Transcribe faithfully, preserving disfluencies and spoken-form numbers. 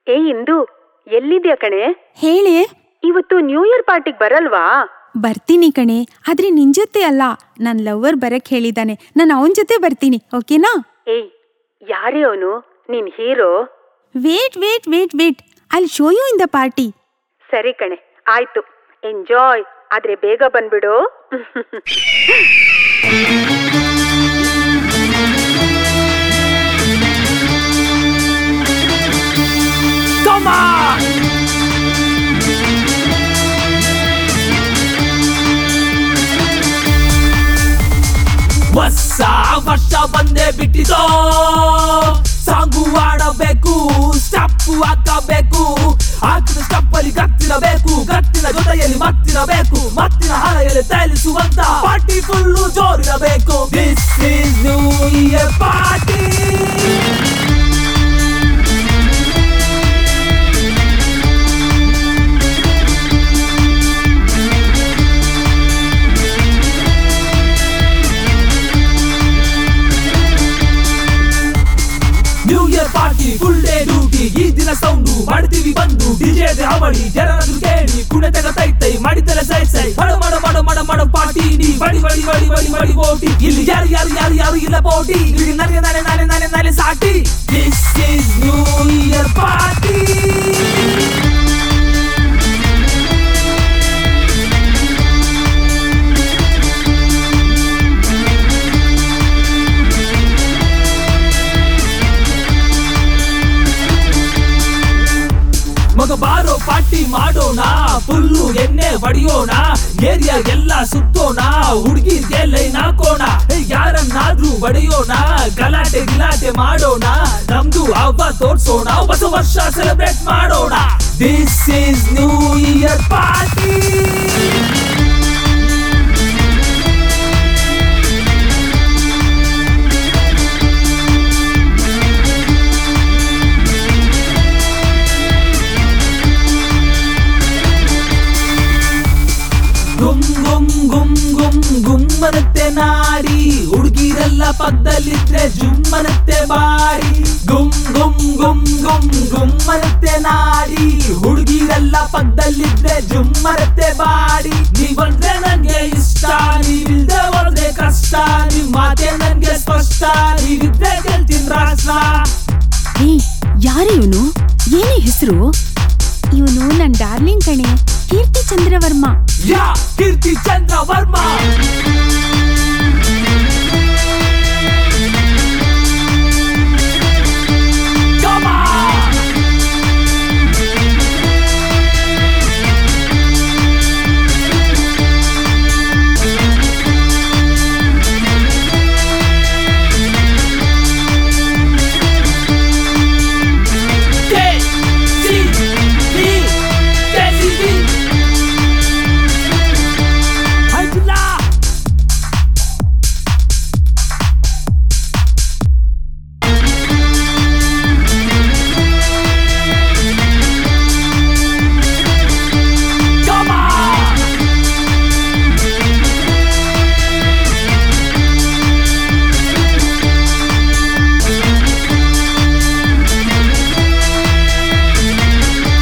ಏ ಇಂದು, ಎಲ್ಲಿದ್ಯಾ ಕಣೆ? ಹೇಳೆ. ಇವತ್ತು ನ್ಯೂ ಇಯರ್ ಪಾರ್ಟಿಗೆ ಬರಲ್ವಾ? ಬರ್ತೀನಿ ಕಣೆ, ಆದ್ರೆ ನಿನ್ ಜೊತೆ ಅಲ್ಲ. ನನ್ ಲವರ್ ಬರಕ್ ಹೇಳಿದಾನೆ, ನಾನು ಅವನ್ ಜೊತೆ ಬರ್ತೀನಿ, ಓಕೆನಾ? ಏಯ್, ಯಾರೇ ಅವನು? ನಿನ್ hero? Wait wait wait wait I'll show you in the party. ಸರಿ ಕಣೆ, ಆಯ್ತು, ಎಂಜಾಯ್. ಆದ್ರೆ ಬೇಗ ಬಂದ್ಬಿಡು. Come on! ಹೊಸ ವರ್ಷ ಬಂದೇ ಬಿಟ್ಟಿದೋ, ಸಾಂಗು ಆಡಬೇಕು, ಸ್ಟೆಪ್ಪು ಹಾಕಬೇಕು, ಹಾಕಿದ ಸ್ಟೆಪ್ಪಲ್ಲಿ ಗತ್ತಿರಬೇಕು, ಗತ್ತಿನ ಜೊತೆಯಲ್ಲಿ ಮತ್ತಿರಬೇಕು, ಮತ್ತಿನ ಹಳೆಯಲ್ಲಿ ತೇಲಿಸುವಂತ ಪಾರ್ಟಿ ಫುಲ್ಲು ಜೋರಿರಬೇಕು. This is new year party. New year party full day duty, ಈ ದಿನ ಸೌಂಡು ಮಾಡ್ತೀವಿ ಬಂದು, ಡಿಜೆ ಹಾವಳಿ ಜನರನ್ನು ಕೇಳಿ ಕುಣಿತಗ ತೈ ತೈ ಮಾಡಿದರೆ ಸೈ ಸೈ, ಮಾಡು ಮಾಡು ಮಾಡು ಮಾಡು ಮಾಡು ಪಾರ್ಟಿ, ನೀ ಬಡಿ ಬಡಿ ಬಡಿ ಬಡಿ ಬಡಿ ಓಟಿ, ಇಲ್ಲಿ ಯಾರು ಯಾರು ಯಾರು ಯಾರು ಇಲ್ಲ ಪೋಟಿ, ಇಲ್ಲಿ ನನಗೆ ನಾನೇ ನಾನೇ ನಾನೇ ನಾನೇ ಸಾಟಿ. This is new year party. ಮಗ ಬಾರೋ ಪಾರ್ಟಿ ಮಾಡೋಣ, ಫುಲ್ಲು ಎಣ್ಣೆ ಹೊಡಿಯೋಣ, ಏರಿಯಾ ಎಲ್ಲ ಸುತ್ತೋಣ, ಹುಡುಗಿರ್ಗೆ ಲೈನ್ ಹಾಕೋಣ, ಯಾರನ್ನಾದ್ರೂ ಹೊಡೆಯೋಣ, ಗಲಾಟೆ ಗಿಲಾಟೆ ಮಾಡೋಣ, ನಮ್ದು ಹಬ್ಬ ತೋರ್ಸೋಣ, ಹೊಸ ವರ್ಷ ಸೆಲೆಬ್ರೇಟ್ ಮಾಡೋಣ. This is new year party. ಗುಮ್ ಗುಮ್ ಗುಮ್ ಗುಮ್ ಗುಮ್ಮನತ್ತೆ ನಾಡಿ, ಹುಡುಗಿರೆಲ್ಲ ಪಕ್ಕದಲ್ಲಿದ್ರೆ ಜುಮ್ಮನತ್ತೆ ಬಾಡಿ, ಗುಮ್ ಗುಮ್ ಗುಮ್ ಗುಮ್ ಗುಮ್ಮನತ್ತೆ ನಾಡಿ, ಹುಡುಗಿರೆಲ್ಲ ಪಕ್ಕದಲ್ಲಿದ್ರೆ ಜುಮ್ಮನತ್ತೆ ಬಾಡಿ. ನೀವಂದ್ರೆ ನನ್ಗೆ ಇಷ್ಟ, ನೀವಿಲ್ದೆ ಹೋದ್ರೆ ಕಷ್ಟ, ನಿಮ್ ಮಾತೆ ನನ್ಗೆ ಸ್ಪಷ್ಟ, ನೀವಿದ್ರೆ ಗೆಲ್ತೀನಿ ರಾಷ್ಟ್ರ. ಏ, ಯಾರು ಇವನು? ಏನೇ ಹೆಸರು? ಇವನು ನನ್ ಡಾರ್ಲಿಂಗ್ ಕಣೆ, ಕೀರ್ತಿ ಚಂದ್ರವರ್ಮ. ಯಾ ಕೀರ್ತಿ ಚಂದ್ರವರ್ಮ.